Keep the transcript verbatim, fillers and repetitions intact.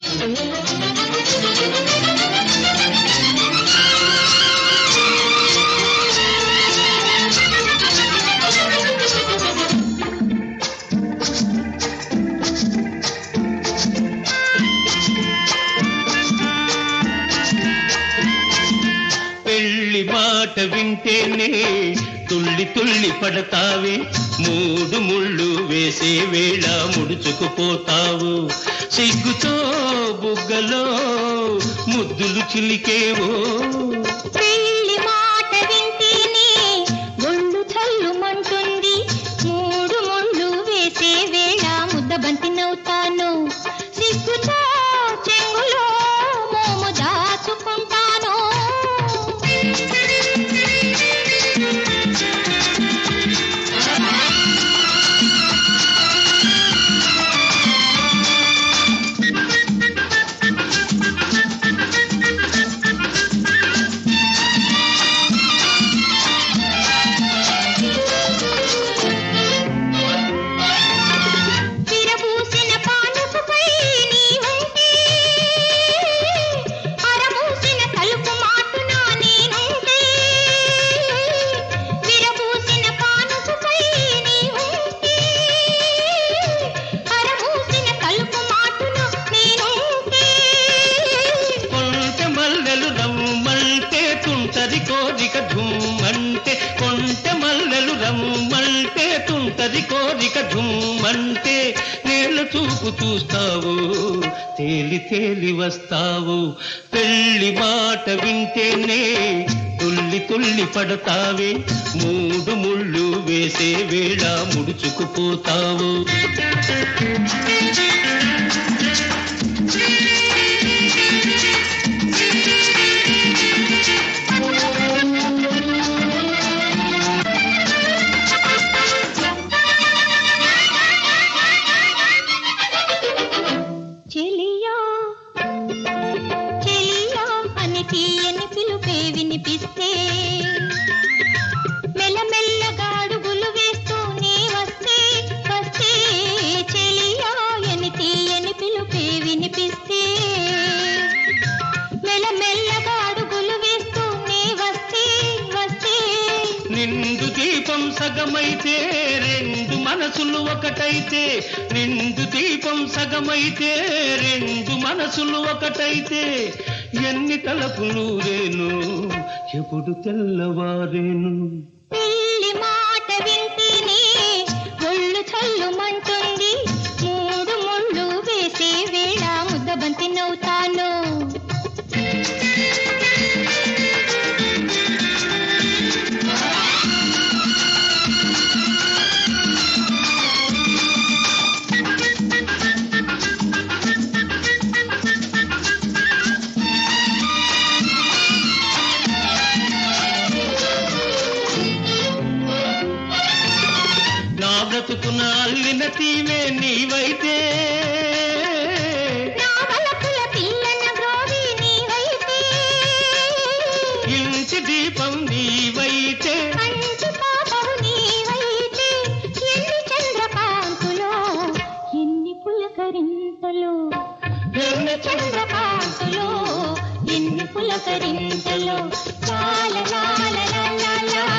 పెళ్లి మాట వింటేనే తుల్లి తుల్లి పడతావే, మూడు ముళ్ళు వేసే వేళ ముడుచుకుపోతావు. సిగ్గుతో బుగ్గలో ముద్దులు చిలికేవో. పెళ్లి మాట వింటేనే ఒళ్ళు చల్లుమంటుంది, మూడు ముళ్ళు వేసే వేళ ముద్దబంతి నవ్వుతాను. సిగ్గుతో చెంగులో మోము దాచుకుంటాను. తుంటది కోరిక ఝుమ్మంటే, కొంటె మల్లెలు రమ్మంటే తుంటది కోరిక ఝుమ్మంటే, నేల చూపు చూస్తావు తేలి తేలి వస్తావు. పెళ్లి మాట వింటేనే తుల్లి తుల్లి పడతావే, మూడు ముళ్ళు వేసే వేళ ముడుచుకుపోతావు. చెలియా చెలియా అని తీయని పిలుపే వినిపిస్తే, మెల్లమెల్లగా అడుగులు వేస్తూనే వస్తే వస్తే, చెలియా అని తీయని పిలుపే వినిపిస్తే, మెల్లమెల్లగా అడుగులు వేస్తూనే వస్తే వస్తే. నిండు దీపం సగమైతే రెండు మనసులు ఒకటైతే, నిండు దీపం సగమైతే రెండు మనసులు ఒకటైతే, ఎన్ని తలపులు రేను ఎప్పుడు తెల్లవారేను. పెళ్లి మాట వింటేనే ఒళ్ళు చల్లుమంటుంది, మూడు ముళ్ళు వేసే వేళ ముద్దబంతి నవ్వుతాను. నా బ్రతుకున అల్లిన తీవే నీవైతే, నా వలపుల పిల్లన గ్రోవి నీవైతే, ఇంటి దీపం నీవైతే, కంటి పాపవు నీవైతే, ఎన్ని చంద్రకాంతులో ఎన్ని పులకరింతలు, ఎన్ని చంద్రకాంతులో ఎన్ని పులకరింతలు. లాల లాల లాల లాల